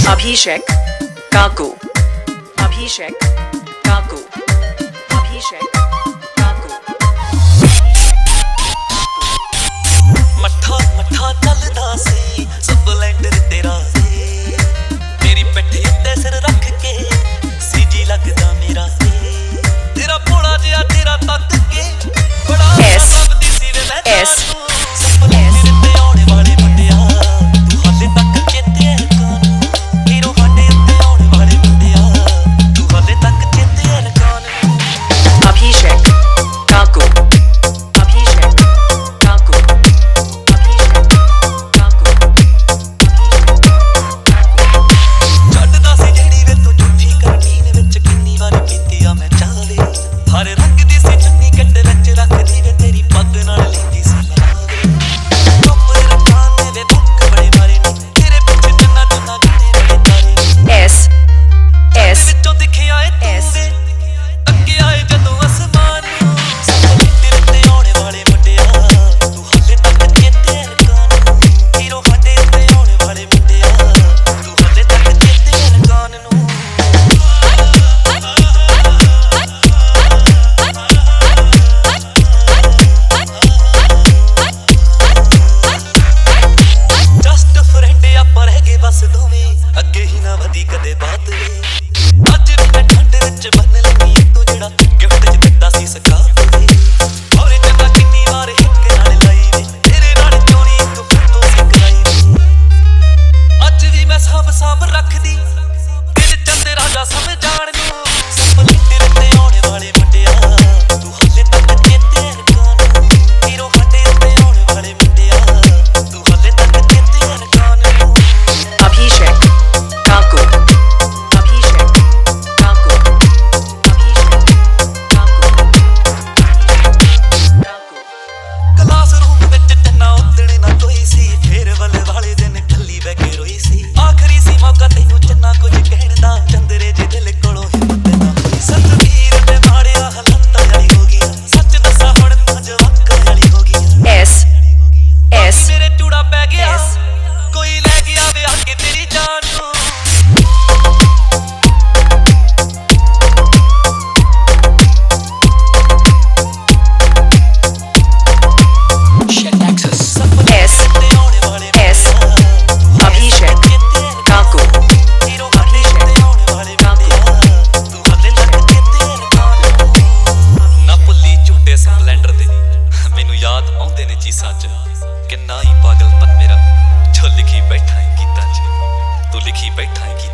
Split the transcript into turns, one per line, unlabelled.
Abhishek Kaku. Abhishek Kaku. Abhishek Kaku.
मठा मठा चलदा सी स्प्लेंडर तेरा सी तेरी पिट्ठी उत्ते सिर रख के सीजी लगदा मेरा सी तेरा भोला जिहा तेरा तक के बड़ा सबदी सी वे मैं स्प्लेंडर ते आने वाले मुंडिया तू हाले तक चेते है कानू हीरो हाडे उत्ते आने वाले मुंडिया तू हाले तक चेते है कानू
Abhishek Kaku. Abhishek Kaku. Abhishek Kaku.
ਛੱਡਦਾ ਸੀ ਜਿਹੜੀ ਵੇ ਤੂੰ ਝੂਠੀ ਕਰਨੀਨ ਵਿੱਚ ਕਿੰਨੀ ਵਾਰ ਪੀਤੀ ਆ ਮੈਂ ਚਾਵੇ ਹਰ ਰੰਗ ਦੀ ਸੀ ਚੁੰਨੀ ਕੱਟ ਵਿੱਚ ਰੱਖਦੀ ਵੇ ਤੇਰੀ ਪੱਗ ਨਾਲ ਲੈਂਦੀ ਸੀ ਲਾਵੇ ਟੋਪਰ ਰੱਖਾਂ ਨੇ ਵੇ ਭੁੱਖ ਬੜੇ ਮਾਰੇ ਨੇ ਤੇਰੇ ਪਿੱਛੇ ਚੰਨਾ ਚੰਨਾ ਗਾਣੇ ਬੜੇ ਤਾਰੇ
S S
ਵਿੱਚੋਂ ਦਿਖਿਆ ਏ ਤੂੰ ਵੇ ਅੱਗੇ ਆਏ ਜਦੋਂ ਅਸਮਾਨ ਨੂੰ ਸਪਲਿੰਟਰ ਤੇ ਆਉਣੇ ਵਾਲੇ ਮੁੰਡਿਆ ਤੂੰ ਹਾਲੇ ਤੱਕ ਚੇਤੇ ਹੈ ਕਾਨੂੰ ਹੀਰੋ ਸਾਡੇ ਉੱਤੇ ਆਉਣੇ ਵਾਲੇ ਮੁੰਡਿਆ ਤੂੰ ਹਾਲੇ ਤੱਕ ਚੇਤੇ ਹੈ ਕਾਨ ਨੂੰ ਜਸਟ ਫਰੈਂਡ ਆਪਾਂ ਰਹਿ ਗਏ ਬਸ ਦੋਵੇਂ ਅੱਗੇ ਹੀ ਨਾ ਵਧੀ ਕਦੇ ਬਾਤ ਵੇ ਅੱਜ ਵੀ ਮੈਂ ਠੰਡ ਵਿੱਚ ਬੰਨ ਲੱਗੀ ਤੂੰ ਜਿਹੜਾ ਗਿਫਟ ਚ ਦਿੱਤਾ ਸੀ ਸਕਾਫ ਵੇ ਔਰੇ ਚੰਗਾ ਕਿੰਨੀ ਵਾਰ ਹਿੱਕ ਨਾਲ ਲਾਈ ਵੇ ਤੇਰੇ ਨਾਲ ਕਿਉਂ ਨੀ ਇੱਕ ਫੋਟੋ ਸਿਕਰਾਈ ਅੱਜ ਵੀ ਮੈਂ ਸਾਂਭ ਰੱਖਦੀ ਦਿਲ ਚੰਦੇ ਰਾਜਾ ਸਮਝਾਣ ਨੂੰ ਸਪਲਿੰਟਰ ਤੇ ਆਉਣੇ ਵਾਲੇ ਮੁੰਡਿਆ ਤੂੰ ਹਾਲੇ ਤੱਕ ਚੇਤੇ ਹੈ ਕਾਨੂੰ ਹੀਰੋ ਸਾਡੇ ਉੱਤੇ ਆਉਣੇ ਵਾਲੇ ਮੁੰਡਿਆ ਤੂੰ ਹਾਲੇ ਤੱਕ ਚੇਤੇ ਹੈ ਕਾਨੂੰ
Abhishek Kaku. Abhishek Kaku. Abhishek Kaku. Kaku.
Classroom ਵਿੱਚ ਟੰਨਾ ਉਦਣੇ ਨਾ ਕੋਈ ਸੀ ਫੇਅਰਵੈਲ ਵਾਲੇ ਦਿਨ ਠੱਲੀ ਬਹਿ ਕੇ ਰੋਈ ਸੀ ਆਖਰੀ ਸੀ ਮੌਕਾ ਤੈਨੂੰ ਚੰਨਾ ਕੁਝ ਕਹਿਣ ਦਾ ਚੰਦਰੇ ਜੇ ਦਿਲ ਕੋਲੋਂ ਹਿੰਮਤ ਨਾ ਹੋਈ ਸਤਵੀਰ ਤੇ ਮਾੜਿਆ ਹਾਲਾਤਾਂ ਵਾਲੀ ਹੋ ਗਈ ਸੱਚ ਦੱਸਾਂ ਹੁਣ ਤਾਂ ਜਵਾਕਾਂ ਵਾਲੀ ਹੋ ਗਈ
S S
ਮੇਰੇ ਚੂੜਾ ਪੈ ਗਿਆ ਕੋਈ ਲੈ ਗਿਆ ਵੇ ਆ ਕੇ ਤੇਰੀ ਜਾਨ ਨੂੰ
S S Abhishek Kaku.
ਨਾ ਭੁੱਲੀ ਝੂਟੇ ਸਪਲੈਂਡਰ ਦੇ ਮੈਨੂੰ ਯਾਦ ਆਉਂਦੇ ਨੇ ਚੀਸਾਂ ਚ ਕਿੰਨਾ ਹੀ ਪਾਗਲਪਨ ਮੇਰਾ ਜੋ ਲਿਖੀ ਬੈਠਾ ਹੈ ਗੀਤਾਂ ਚ ਤੂੰ ਲਿਖੀ ਬੈਠਾ ਹੈ